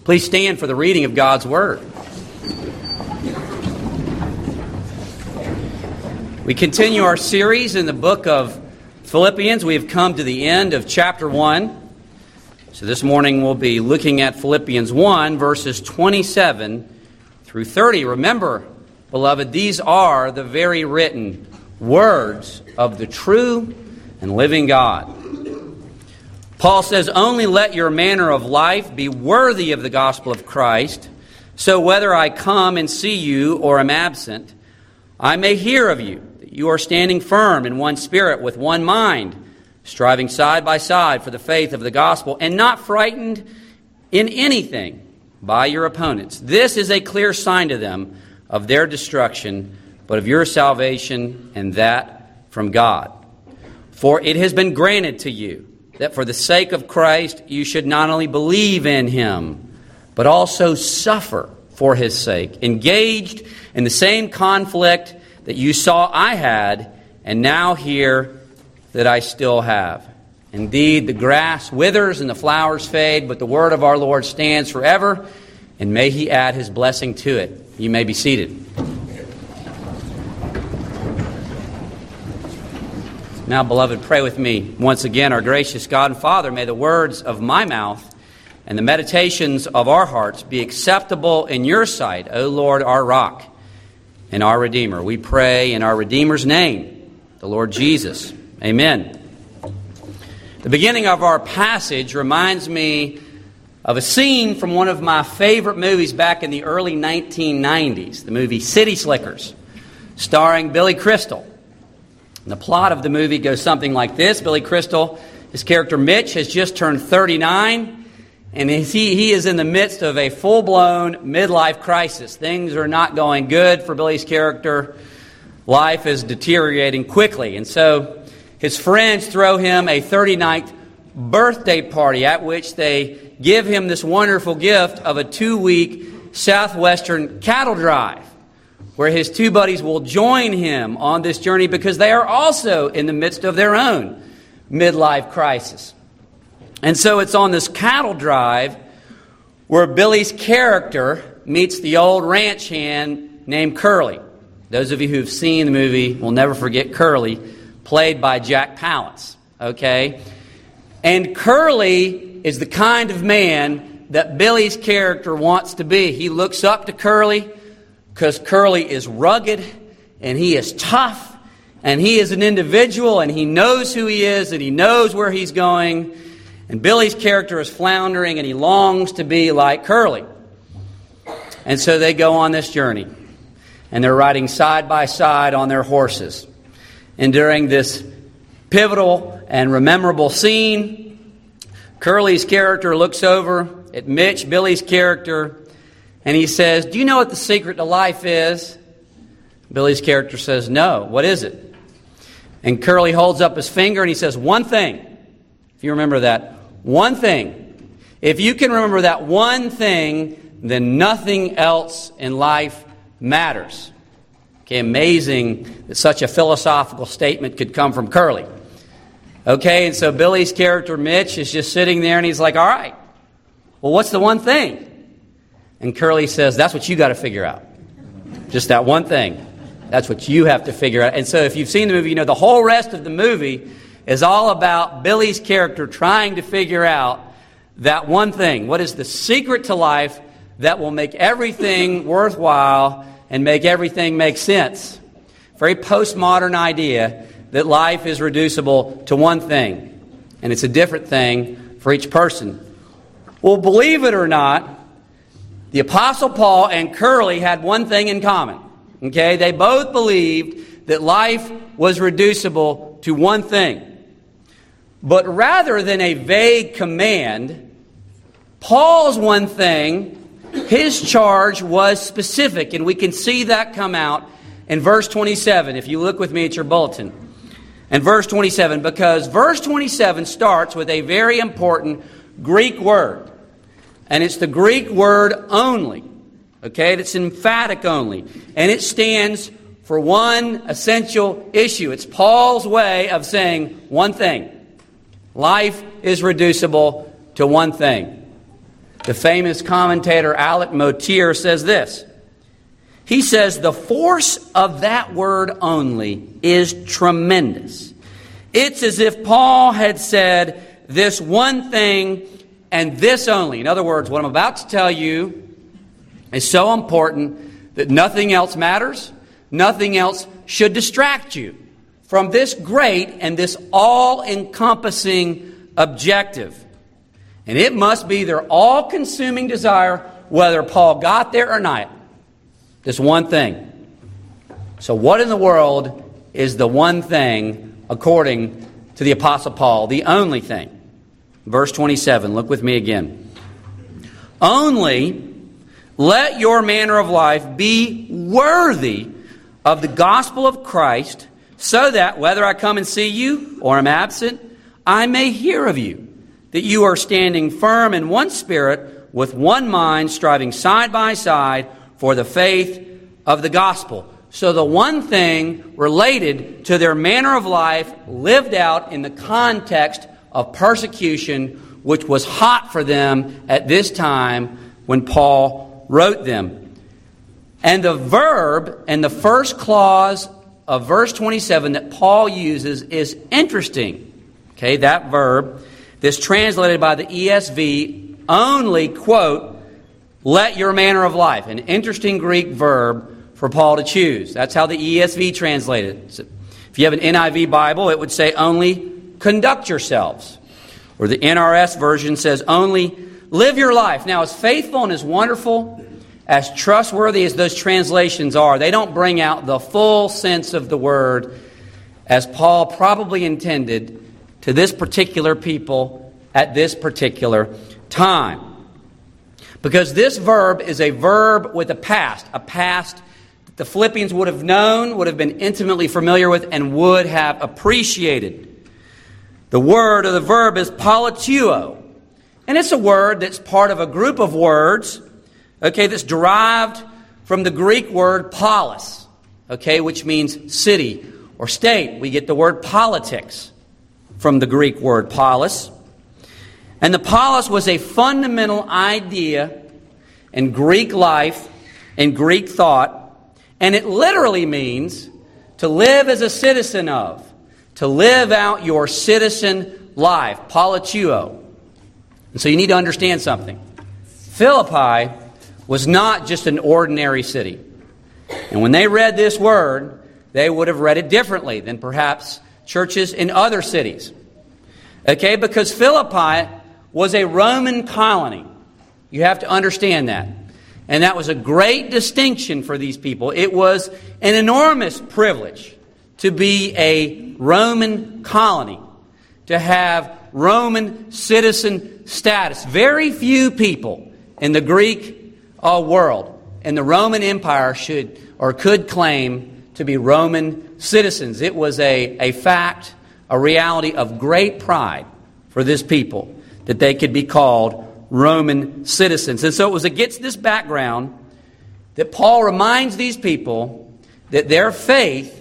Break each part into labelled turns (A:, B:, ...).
A: Please stand for the reading of God's Word. We continue our series in the book of Philippians. We have come to the end of chapter 1. So this morning we'll be looking at Philippians 1, verses 27 through 30. Remember, beloved, these are the very written words of the true and living God. Paul says, "Only let your manner of life be worthy of the gospel of Christ, so whether I come and see you or am absent, I may hear of you, that you are standing firm in one spirit with one mind, striving side by side for the faith of the gospel, and not frightened in anything by your opponents. This is a clear sign to them of their destruction, but of your salvation, and that from God. For it has been granted to you that for the sake of Christ you should not only believe in Him, but also suffer for His sake, engaged in the same conflict that you saw I had, and now hear that I still have. Indeed, the grass withers and the flowers fade, but the word of our Lord stands forever, and may He add His blessing to it." You may be seated. Now, beloved, pray with me once again. Our gracious God and Father, may the words of my mouth and the meditations of our hearts be acceptable in your sight, O Lord, our rock and our Redeemer. We pray in our Redeemer's name, the Lord Jesus. Amen. The beginning of our passage reminds me of a scene from one of my favorite movies back in the early 1990s, the movie City Slickers, starring Billy Crystal. And the plot of the movie goes something like this. Billy Crystal, his character Mitch, has just turned 39, and he is in the midst of a full-blown midlife crisis. Things are not going good for Billy's character. Life is deteriorating quickly, and so his friends throw him a 39th birthday party at which they give him this wonderful gift of a 2-week southwestern cattle drive, where his two buddies will join him on this journey because they are also in the midst of their own midlife crisis. And so it's on this cattle drive where Billy's character meets the old ranch hand named Curly. Those of you who've seen the movie will never forget Curly, played by Jack Palance. Okay? And Curly is the kind of man that Billy's character wants to be. He looks up to Curly because Curly is rugged and he is tough and he is an individual and he knows who he is and he knows where he's going. And Billy's character is floundering and he longs to be like Curly. And so they go on this journey. And they're riding side by side on their horses. And during this pivotal and memorable scene, Curly's character looks over at Mitch, Billy's character, and he says, "Do you know what the secret to life is?" Billy's character says, "No. What is it?" And Curly holds up his finger and he says, "One thing." If you remember that, one thing. If you can remember that one thing, then nothing else in life matters. Okay, amazing that such a philosophical statement could come from Curly. Okay, and so Billy's character, Mitch, is just sitting there and he's like, "All right, well, what's the one thing?" And Curly says, "That's what you got to figure out. Just that one thing. That's what you have to figure out." And so if you've seen the movie, you know the whole rest of the movie is all about Billy's character trying to figure out that one thing. What is the secret to life that will make everything worthwhile and make everything make sense? Very postmodern idea that life is reducible to one thing. And it's a different thing for each person. Well, believe it or not, the Apostle Paul and Curly had one thing in common. Okay? They both believed that life was reducible to one thing. But rather than a vague command, Paul's one thing, his charge was specific, and we can see that come out in verse 27, if you look with me at your bulletin. And verse 27, because verse 27 starts with a very important Greek word, and it's the Greek word only, okay? It's emphatic only, and it stands for one essential issue. It's Paul's way of saying one thing. Life is reducible to one thing. The famous commentator Alec Motyer says this. He says, the force of that word only is tremendous. It's as if Paul had said this one thing and this only. In other words, what I'm about to tell you is so important that nothing else matters. Nothing else should distract you from this great and this all-encompassing objective. And it must be their all-consuming desire, whether Paul got there or not. This one thing. So what in the world is the one thing, according to the Apostle Paul, the only thing? Verse 27, look with me again. Only let your manner of life be worthy of the gospel of Christ, so that whether I come and see you or am absent, I may hear of you, that you are standing firm in one spirit, with one mind, striving side by side for the faith of the gospel. So the one thing related to their manner of life lived out in the context of persecution, which was hot for them at this time when Paul wrote them. And the verb in the first clause of verse 27 that Paul uses is interesting. Okay, that verb, this translated by the ESV, only, quote, let your manner of life. An interesting Greek verb for Paul to choose. That's how the ESV translated it. So if you have an NIV Bible, it would say only conduct yourselves. Or the NRS version says only live your life. Now, as faithful and as wonderful, as trustworthy as those translations are, they don't bring out the full sense of the word as Paul probably intended to this particular people at this particular time. Because this verb is a verb with a past that the Philippians would have known, would have been intimately familiar with, and would have appreciated. The word or the verb is politeuo. And it's a word that's part of a group of words, okay, that's derived from the Greek word polis, okay, which means city or state. We get the word politics from the Greek word polis. And the polis was a fundamental idea in Greek life and Greek thought, and it literally means to live as a citizen of, to live out your citizen life, politeuo. And so you need to understand something. Philippi was not just an ordinary city. And when they read this word, they would have read it differently than perhaps churches in other cities. Okay, because Philippi was a Roman colony. You have to understand that. And that was a great distinction for these people. It was an enormous privilege to be a Roman colony, to have Roman citizen status. Very few people in the Greek world in the Roman Empire should or could claim to be Roman citizens. It was a fact, a reality of great pride for this people that they could be called Roman citizens. And so it was against this background that Paul reminds these people that their faith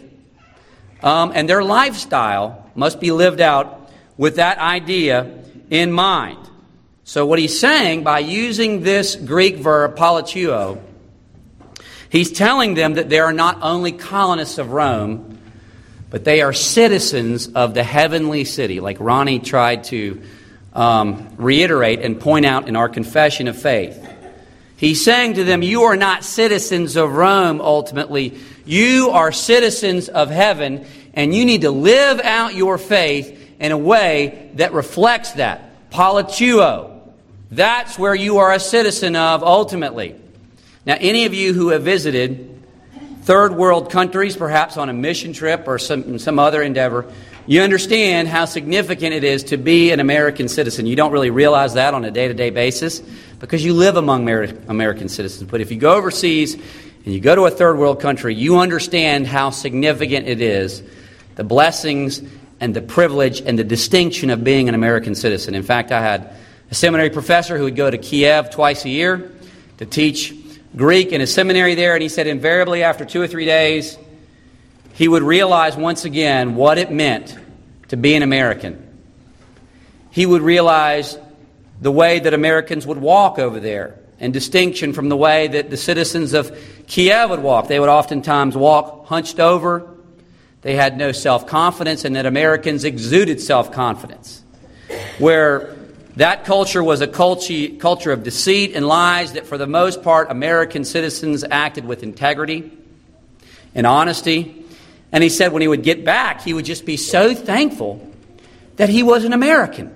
A: and their lifestyle must be lived out with that idea in mind. So what he's saying by using this Greek verb, politeuo, he's telling them that they are not only colonists of Rome, but they are citizens of the heavenly city, like Ronnie tried to reiterate and point out in our confession of faith. He's saying to them, you are not citizens of Rome ultimately. You are citizens of heaven, and you need to live out your faith in a way that reflects that. Politeuo. That's where you are a citizen of ultimately. Now, any of you who have visited third world countries, perhaps on a mission trip or some other endeavor, you understand how significant it is to be an American citizen. You don't really realize that on a day-to-day basis because you live among American citizens. But if you go overseas and you go to a third world country, you understand how significant it is, the blessings and the privilege and the distinction of being an American citizen. In fact, I had a seminary professor who would go to Kiev twice a year to teach Greek in a seminary there, and he said invariably after 2 or 3 days, he would realize once again what it meant to be an American. He would realize the way that Americans would walk over there, in distinction from the way that the citizens of Kiev would walk. They would oftentimes walk hunched over. They had no self-confidence, and that Americans exuded self-confidence. Where that culture was a culture of deceit and lies, that for the most part American citizens acted with integrity and honesty. And he said when he would get back, he would just be so thankful that he was an American.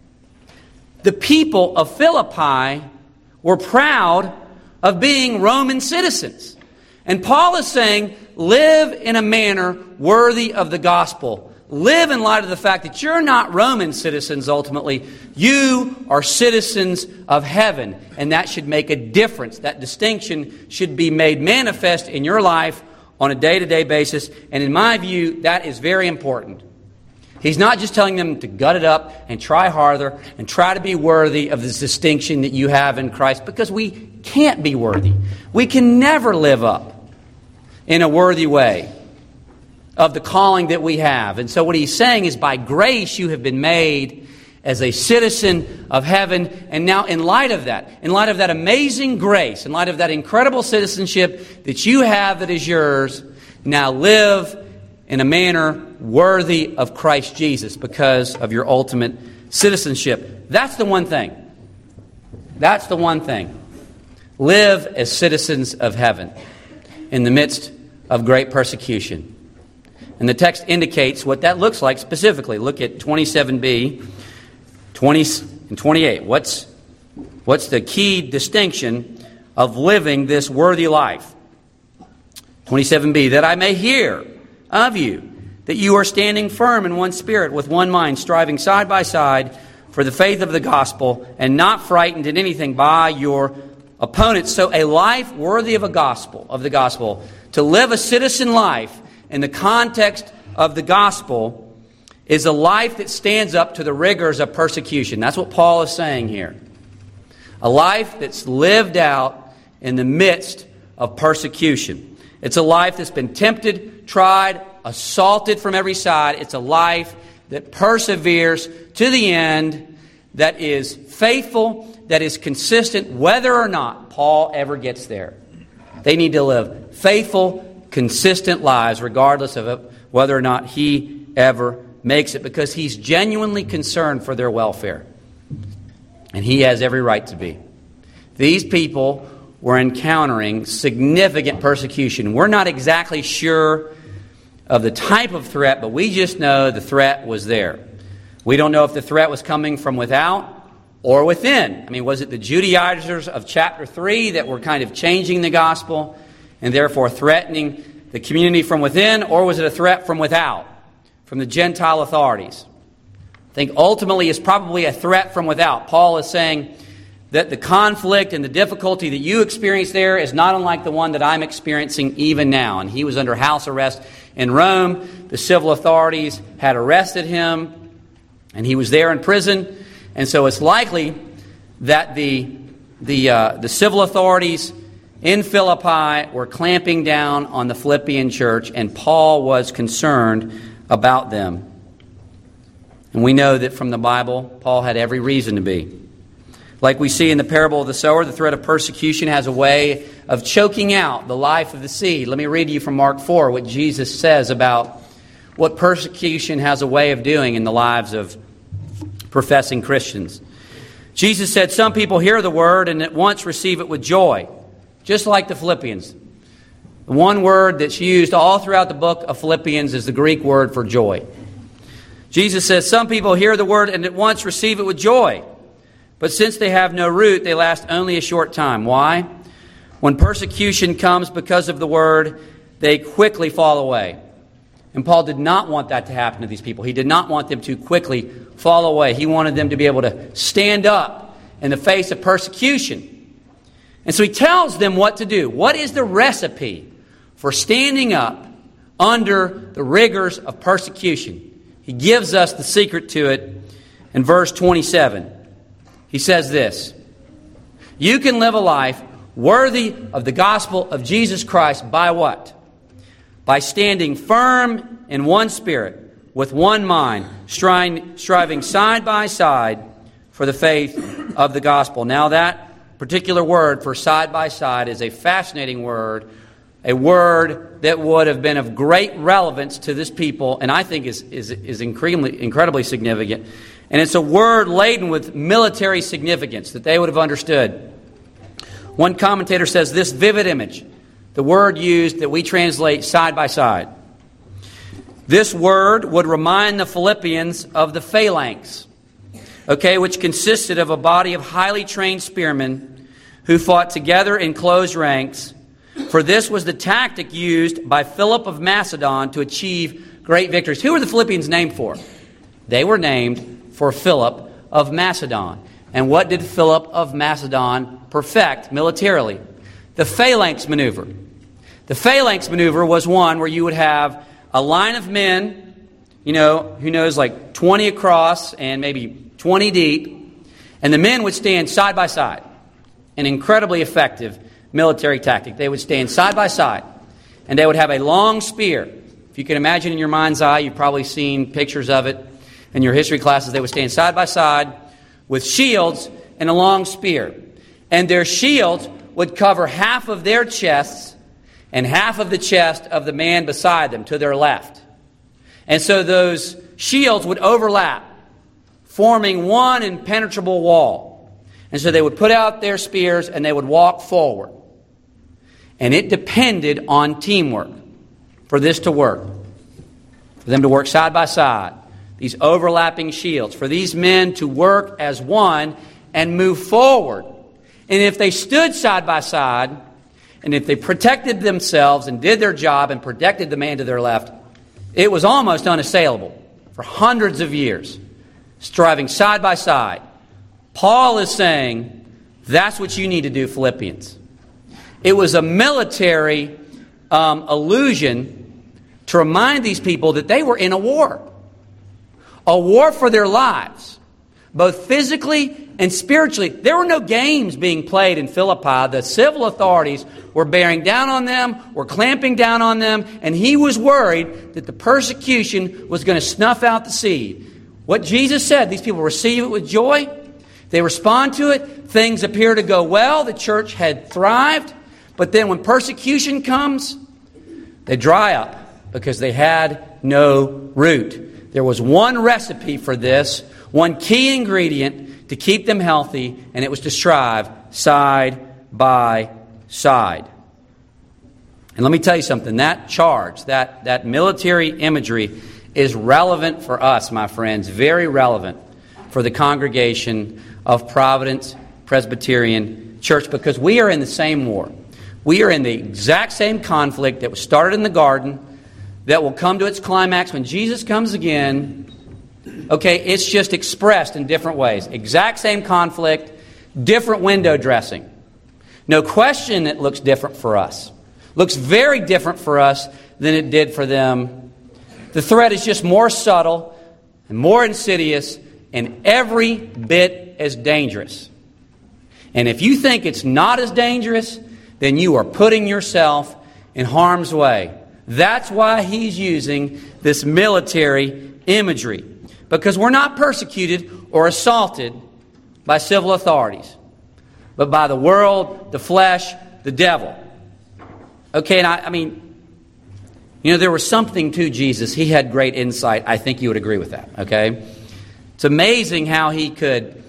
A: The people of Philippi were proud of being Roman citizens. And Paul is saying, live in a manner worthy of the gospel. Live in light of the fact that you're not Roman citizens ultimately. You are citizens of heaven. And that should make a difference. That distinction should be made manifest in your life on a day-to-day basis. And in my view, that is very important. He's not just telling them to gut it up and try harder and try to be worthy of this distinction that you have in Christ, because we can't be worthy. We can never live up in a worthy way of the calling that we have. And so what he's saying is, by grace you have been made as a citizen of heaven. And now in light of that amazing grace, in light of that incredible citizenship that you have that is yours, now live in a manner worthy of Christ Jesus because of your ultimate citizenship. That's the one thing. That's the one thing. Live as citizens of heaven in the midst of great persecution. And the text indicates what that looks like specifically. Look at 27b, 20 and 28. What's the key distinction of living this worthy life? 27b, that I may hear of you that you are standing firm in one spirit, with one mind, striving side by side for the faith of the gospel, and not frightened in anything by your opponents. So a life worthy of the gospel, to live a citizen life in the context of the gospel, is a life that stands up to the rigors of persecution. That's what Paul is saying here. A life that's lived out in the midst of persecution. It's a life that's been tempted, tried, assaulted from every side. It's a life that perseveres to the end, that is faithful, that is consistent, whether or not Paul ever gets there. They need to live faithful, consistent lives, regardless of whether or not he ever makes it, because he's genuinely concerned for their welfare. And he has every right to be. These people were encountering significant persecution. We're not exactly sure of the type of threat, but we just know the threat was there. We don't know if the threat was coming from without or within. I mean, was it the Judaizers of chapter 3 that were kind of changing the gospel and therefore threatening the community from within, or was it a threat from without, from the Gentile authorities? I think ultimately it's probably a threat from without. Paul is saying that the conflict and the difficulty that you experience there is not unlike the one that I'm experiencing even now. And he was under house arrest in Rome. The civil authorities had arrested him, and he was there in prison. And so it's likely that the civil authorities in Philippi were clamping down on the Philippian church, and Paul was concerned about them. And we know that from the Bible, Paul had every reason to be. Like we see in the parable of the sower, the threat of persecution has a way of choking out the life of the seed. Let me read to you from Mark 4 what Jesus says about what persecution has a way of doing in the lives of professing Christians. Jesus said, some people hear the word and at once receive it with joy, just like the Philippians. The one word that's used all throughout the book of Philippians is the Greek word for joy. Jesus says, some people hear the word and at once receive it with joy. But since they have no root, they last only a short time. Why? When persecution comes because of the word, they quickly fall away. And Paul did not want that to happen to these people. He did not want them to quickly fall away. He wanted them to be able to stand up in the face of persecution. And so he tells them what to do. What is the recipe for standing up under the rigors of persecution? He gives us the secret to it in verse 27. He says this: you can live a life worthy of the gospel of Jesus Christ by what? By standing firm in one spirit, with one mind, striving side by side for the faith of the gospel. Now that particular word for side by side is a fascinating word, a word that would have been of great relevance to this people, and I think is incredibly significant. And it's a word laden with military significance that they would have understood. One commentator says this vivid image, the word used that we translate side by side. This word would remind the Philippians of the phalanx, which consisted of a body of highly trained spearmen who fought together in close ranks. For this was the tactic used by Philip of Macedon to achieve great victories. Who were the Philippians named for? They were named for Philip of Macedon. And what did Philip of Macedon perfect militarily? The phalanx maneuver. The phalanx maneuver was one where you would have a line of men, who knows, like 20 across and maybe 20 deep, and the men would stand side by side. An incredibly effective military tactic. They would stand side by side, and they would have a long spear. If you can imagine in your mind's eye, you've probably seen pictures of it in your history classes. They would stand side by side with shields and a long spear. And their shields would cover half of their chests and half of the chest of the man beside them to their left. And so those shields would overlap, forming one impenetrable wall. And so they would put out their spears and they would walk forward. And it depended on teamwork for this to work. For them to work side by side. These overlapping shields. For these men to work as one and move forward. And if they stood side by side, and if they protected themselves and did their job and protected the man to their left, it was almost unassailable for hundreds of years, striving side by side. Paul is saying, that's what you need to do, Philippians. It was a military illusion to remind these people that they were in a war for their lives, both physically and spiritually. There were no games being played in Philippi. The civil authorities were bearing down on them, were clamping down on them, and he was worried that the persecution was going to snuff out the seed. What Jesus said, these people receive it with joy. They respond to it. Things appear to go well. The church had thrived. But then when persecution comes, they dry up because they had no root. There was one recipe for this, one key ingredient to keep them healthy, and it was to strive side by side. And let me tell you something, that charge, that military imagery is relevant for us, my friends, very relevant for the congregation of Providence Presbyterian Church, because we are in the same war. We are in the exact same conflict that was started in the garden, that will come to its climax when Jesus comes again. It's just expressed in different ways. Exact same conflict, different window dressing. No question it looks different for us. Looks very different for us than it did for them. The threat is just more subtle and more insidious and every bit as dangerous. And if you think it's not as dangerous, then you are putting yourself in harm's way. That's why he's using this military imagery. Because we're not persecuted or assaulted by civil authorities, but by the world, the flesh, the devil. And I mean, there was something to Jesus. He had great insight. I think you would agree with that, It's amazing how he could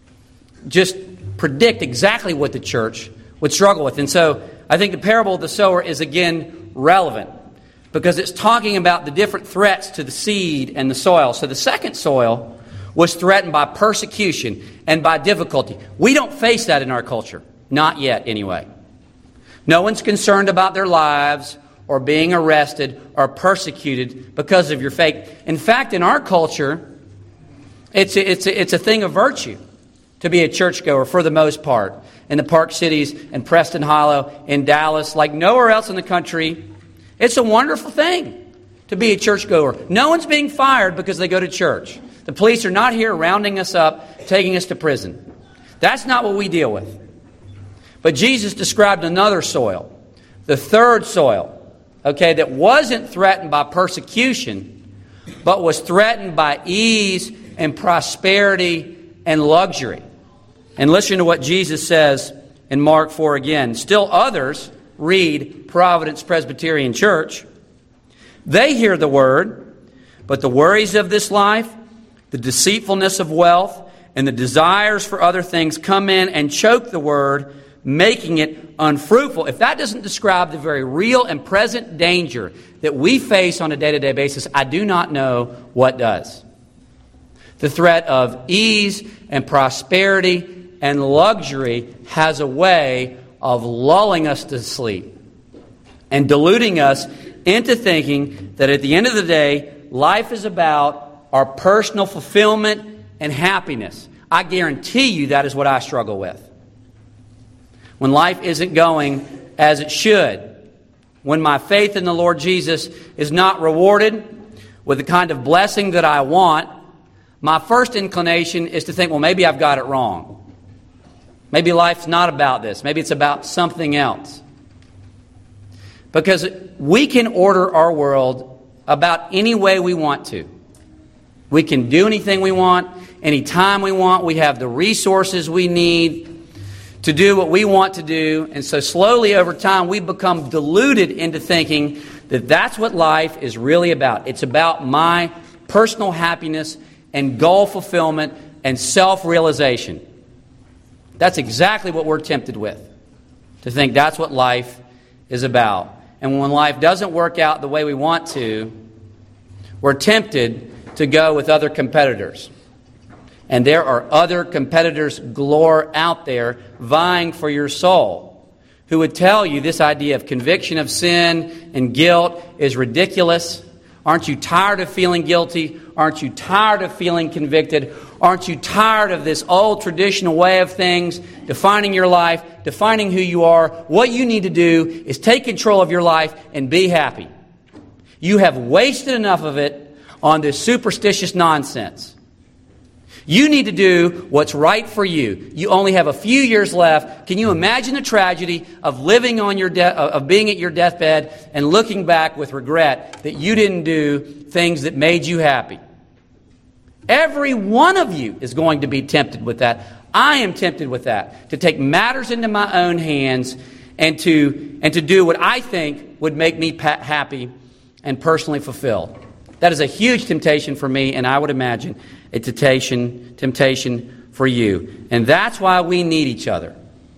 A: just predict exactly what the church would struggle with. And so I think the parable of the sower is again relevant because it's talking about the different threats to the seed and the soil. So the second soil was threatened by persecution and by difficulty. We don't face that in our culture. Not yet, anyway. No one's concerned about their lives or being arrested or persecuted because of your faith. In fact, in our culture, it's a thing of virtue to be a churchgoer for the most part. In the Park Cities, in Preston Hollow, in Dallas, like nowhere else in the country, it's a wonderful thing to be a churchgoer. No one's being fired because they go to church. The police are not here rounding us up, taking us to prison. That's not what we deal with. But Jesus described another soil, the third soil, that wasn't threatened by persecution, but was threatened by ease and prosperity and luxury. And listen to what Jesus says in Mark 4 again. Still others read Providence Presbyterian Church. They hear the word, but the worries of this life, the deceitfulness of wealth, and the desires for other things come in and choke the word, making it unfruitful. If that doesn't describe the very real and present danger that we face on a day-to-day basis, I do not know what does. The threat of ease and prosperity and luxury has a way of lulling us to sleep and deluding us into thinking that at the end of the day, life is about our personal fulfillment and happiness. I guarantee you that is what I struggle with. When life isn't going as it should, when my faith in the Lord Jesus is not rewarded with the kind of blessing that I want, my first inclination is to think, well, maybe I've got it wrong. Maybe life's not about this. Maybe it's about something else. Because we can order our world about any way we want to. We can do anything we want, anytime we want. We have the resources we need to do what we want to do. And so slowly over time, we become deluded into thinking that that's what life is really about. It's about my personal happiness and goal fulfillment and self-realization. That's exactly what we're tempted with, to think that's what life is about. And when life doesn't work out the way we want to, we're tempted to go with other competitors. And there are other competitors galore out there vying for your soul who would tell you this idea of conviction of sin and guilt is ridiculous. Aren't you tired of feeling guilty? Aren't you tired of feeling convicted? Aren't you tired of this old traditional way of things, defining your life, defining who you are? What you need to do is take control of your life and be happy. You have wasted enough of it on this superstitious nonsense. You need to do what's right for you. You only have a few years left. Can you imagine the tragedy of living on your of being at your deathbed and looking back with regret that you didn't do things that made you happy? Every one of you is going to be tempted with that. I am tempted with that, to take matters into my own hands and to do what I think would make me happy and personally fulfilled. That is a huge temptation for me, and I would imagine a temptation for you. And that's why we need each other.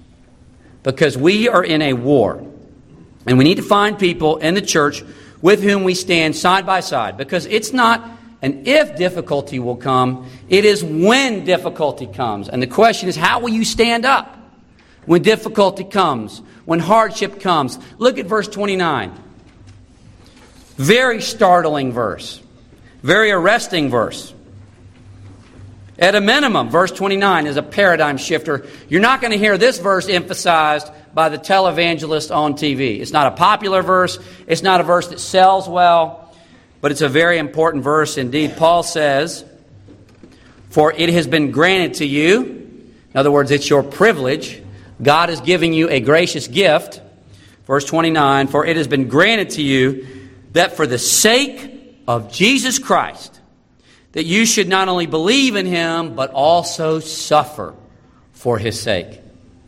A: Because we are in a war. And we need to find people in the church with whom we stand side by side. Because it's not an if difficulty will come, it is when difficulty comes. And the question is, how will you stand up when difficulty comes, when hardship comes? Look at verse 29. Very startling verse. Very arresting verse. At a minimum, verse 29 is a paradigm shifter. You're not going to hear this verse emphasized by the televangelist on TV. It's not a popular verse. It's not a verse that sells well. But it's a very important verse indeed. Paul says, "For it has been granted to you," in other words, it's your privilege. God is giving you a gracious gift. Verse 29, "For it has been granted to you that for the sake of Jesus Christ, that you should not only believe in Him, but also suffer for His sake."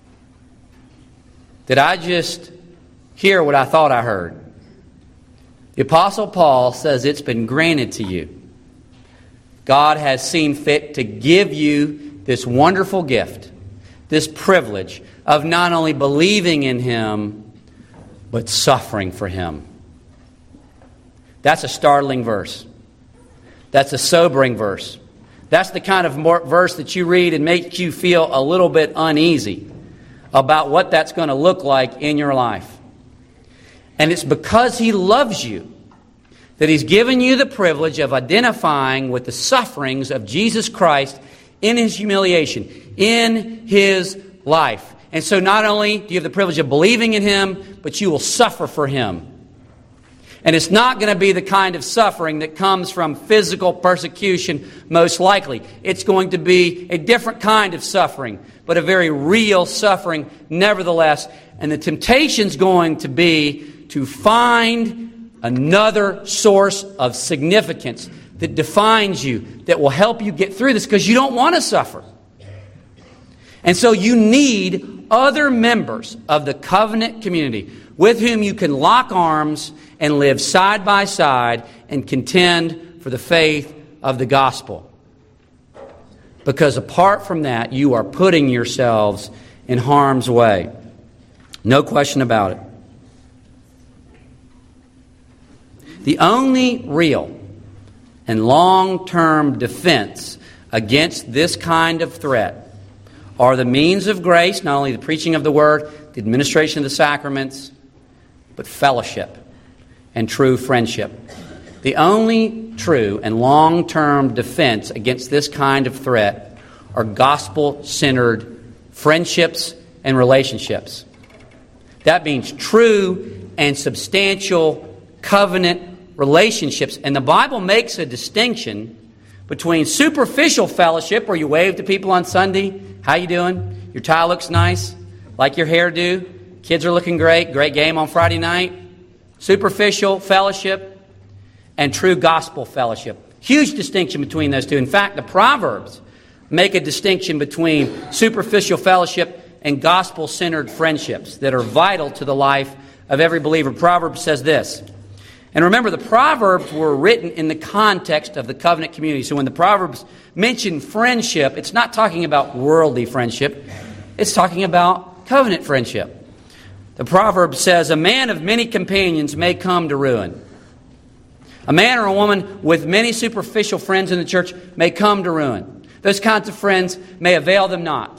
A: Did I just hear what I thought I heard? The Apostle Paul says it's been granted to you. God has seen fit to give you this wonderful gift, this privilege of not only believing in Him, but suffering for Him. That's a startling verse. That's a sobering verse. That's the kind of verse that you read and makes you feel a little bit uneasy about what that's going to look like in your life. And it's because He loves you that He's given you the privilege of identifying with the sufferings of Jesus Christ in His humiliation, in His life. And so not only do you have the privilege of believing in Him, but you will suffer for Him. And it's not going to be the kind of suffering that comes from physical persecution, most likely. It's going to be a different kind of suffering, but a very real suffering nevertheless. And the temptation's going to be to find another source of significance that defines you, that will help you get through this, because you don't want to suffer. And so you need other members of the covenant community with whom you can lock arms and live side by side and contend for the faith of the gospel. Because apart from that, you are putting yourselves in harm's way. No question about it. The only real and long-term defense against this kind of threat are the means of grace, not only the preaching of the Word, the administration of the sacraments, but fellowship and true friendship. The only true and long-term defense against this kind of threat are gospel-centered friendships and relationships. That means true and substantial covenant relationships. And the Bible makes a distinction between superficial fellowship, where you wave to people on Sunday, how you doing? Your tie looks nice, like your hairdo, kids are looking great, great game on Friday night. Superficial fellowship and true gospel fellowship. Huge distinction between those two. In fact, the Proverbs make a distinction between superficial fellowship and gospel-centered friendships that are vital to the life of every believer. Proverbs says this. And remember, the Proverbs were written in the context of the covenant community. So when the Proverbs mention friendship, it's not talking about worldly friendship. It's talking about covenant friendship. The Proverb says, a man of many companions may come to ruin. A man or a woman with many superficial friends in the church may come to ruin. Those kinds of friends may avail them not.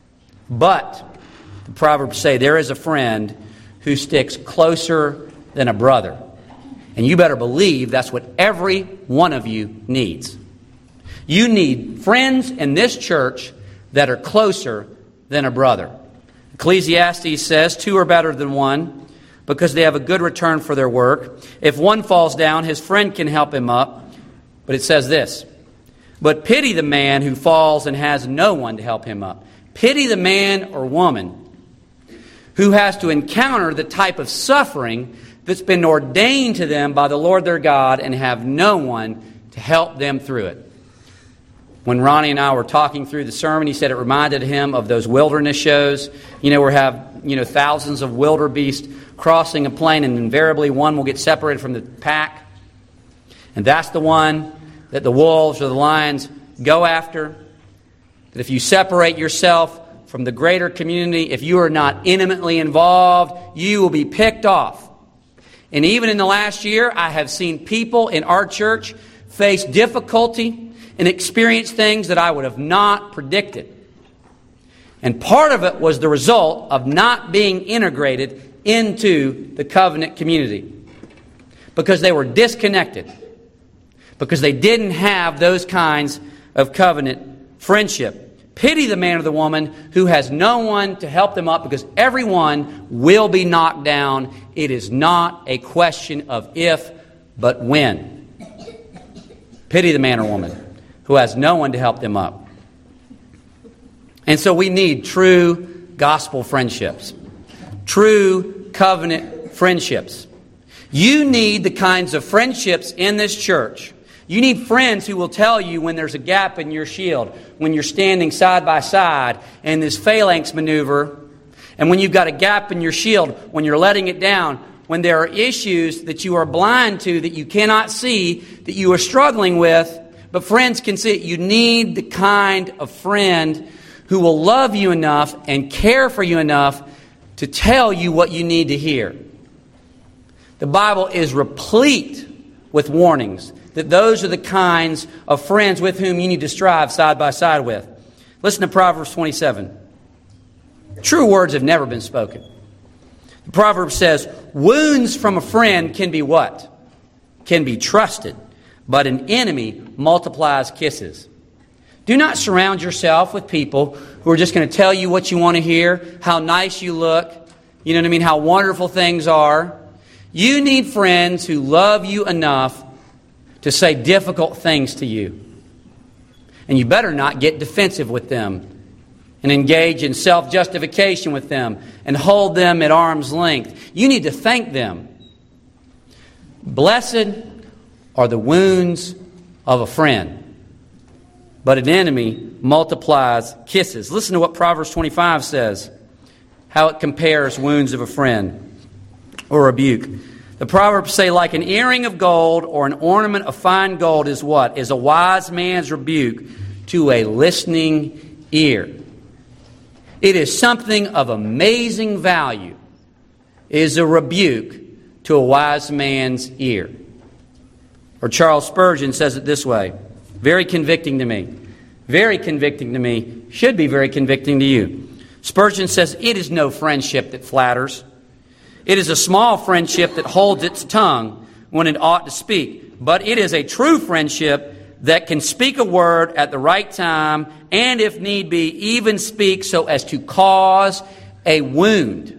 A: But the Proverbs say there is a friend who sticks closer than a brother. And you better believe that's what every one of you needs. You need friends in this church that are closer than a brother. Ecclesiastes says, 2 are better than 1 because they have a good return for their work. If one falls down, his friend can help him up. But it says this, but pity the man who falls and has no one to help him up. Pity the man or woman who has to encounter the type of suffering that's been ordained to them by the Lord their God and have no one to help them through it. When Ronnie and I were talking through the sermon, he said it reminded him of those wilderness shows. Where we have, thousands of wildebeest crossing a plain, and invariably one will get separated from the pack. And that's the one that the wolves or the lions go after. That if you separate yourself from the greater community, if you are not intimately involved, you will be picked off. And even in the last year, I have seen people in our church face difficulty and experience things that I would have not predicted. And part of it was the result of not being integrated into the covenant community. Because they were disconnected. Because they didn't have those kinds of covenant friendship. Pity the man or the woman who has no one to help them up, because everyone will be knocked down. It is not a question of if, but when. Pity the man or woman who has no one to help them up. And so we need true gospel friendships. True covenant friendships. You need the kinds of friendships in this church. You need friends who will tell you when there's a gap in your shield, when you're standing side by side in this phalanx maneuver, and when you've got a gap in your shield, when you're letting it down, when there are issues that you are blind to, that you cannot see, that you are struggling with, but friends can see it. You need the kind of friend who will love you enough and care for you enough to tell you what you need to hear. The Bible is replete with warnings that those are the kinds of friends with whom you need to strive side by side with. Listen to Proverbs 27. True words have never been spoken. The proverb says, wounds from a friend can be what? Can be trusted, but an enemy multiplies kisses. Do not surround yourself with people who are just going to tell you what you want to hear, how nice you look, how wonderful things are. You need friends who love you enough to say difficult things to you. And you better not get defensive with them and engage in self-justification with them and hold them at arm's length. You need to thank them. Blessed are the wounds of a friend. but an enemy multiplies kisses. Listen to what Proverbs 25 says, how it compares wounds of a friend or rebuke. The Proverbs say, like an earring of gold or an ornament of fine gold is what? Is a wise man's rebuke to a listening ear. It is something of amazing value. It is a rebuke to a wise man's ear. Or Charles Spurgeon says it this way, very convicting to me. Very convicting to me. Should be very convicting to you. Spurgeon says, it is no friendship that flatters. It is a small friendship that holds its tongue when it ought to speak. But it is a true friendship that can speak a word at the right time and, if need be, even speak so as to cause a wound.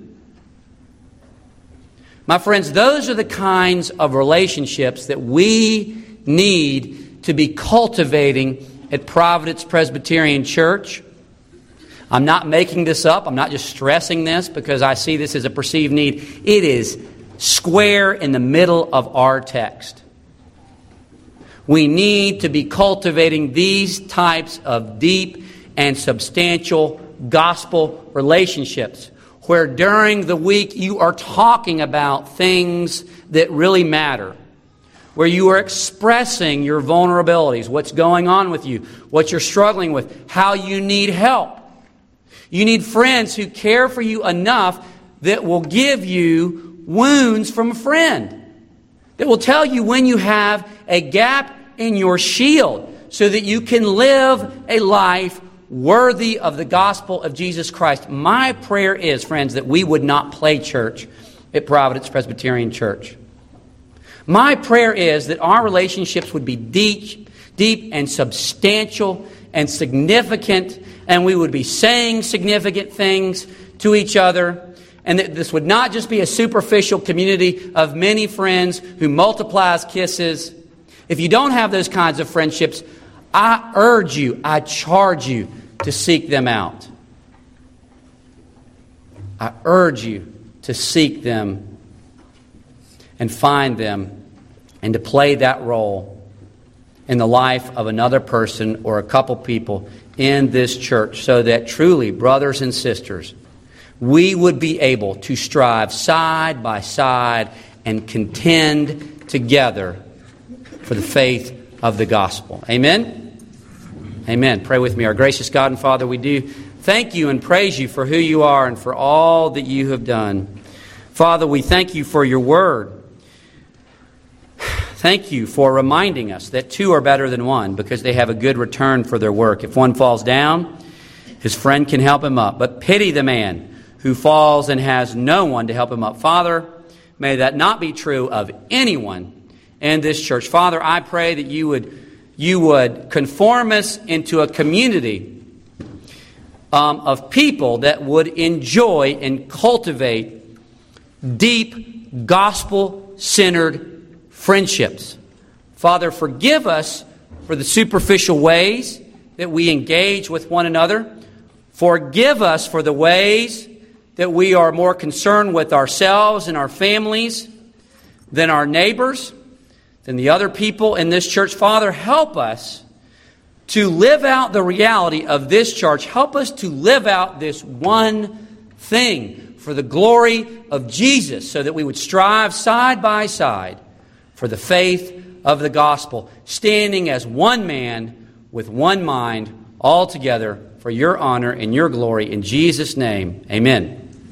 A: My friends, those are the kinds of relationships that we need to be cultivating at Providence Presbyterian Church. I'm not making this up. I'm not just stressing this because I see this as a perceived need. It is square in the middle of our text. We need to be cultivating these types of deep and substantial gospel relationships where during the week you are talking about things that really matter, where you are expressing your vulnerabilities, what's going on with you, what you're struggling with, how you need help. You need friends who care for you enough that will give you wounds from a friend, that will tell you when you have a gap in your shield so that you can live a life worthy of the gospel of Jesus Christ. My prayer is, friends, that we would not play church at Providence Presbyterian Church. My prayer is that our relationships would be deep and substantial and significant, and we would be saying significant things to each other, and that this would not just be a superficial community of many friends who multiplies kisses. If you don't have those kinds of friendships, I urge you, I charge you to seek them out. I urge you to seek them and find them and to play that role in the life of another person or a couple people in this church so that truly, brothers and sisters, we would be able to strive side by side and contend together for the faith of the gospel. Amen? Amen. Pray with me. Our gracious God and Father, we do thank you and praise you for who you are and for all that you have done. Father, we thank you for your word. Thank you for reminding us that two are better than one because they have a good return for their work. If one falls down, his friend can help him up. But pity the man who falls and has no one to help him up. Father, may that not be true of anyone in this church. Father, I pray that you would conform us into a community of people that would enjoy and cultivate deep, gospel-centered friendships. Father, forgive us for the superficial ways that we engage with one another. Forgive us for the ways that we are more concerned with ourselves and our families than our neighbors, than the other people in this church. Father, help us to live out the reality of this church. Help us to live out this one thing for the glory of Jesus so that we would strive side by side for the faith of the gospel, standing as one man with one mind, all together for your honor and your glory. In Jesus' name, amen.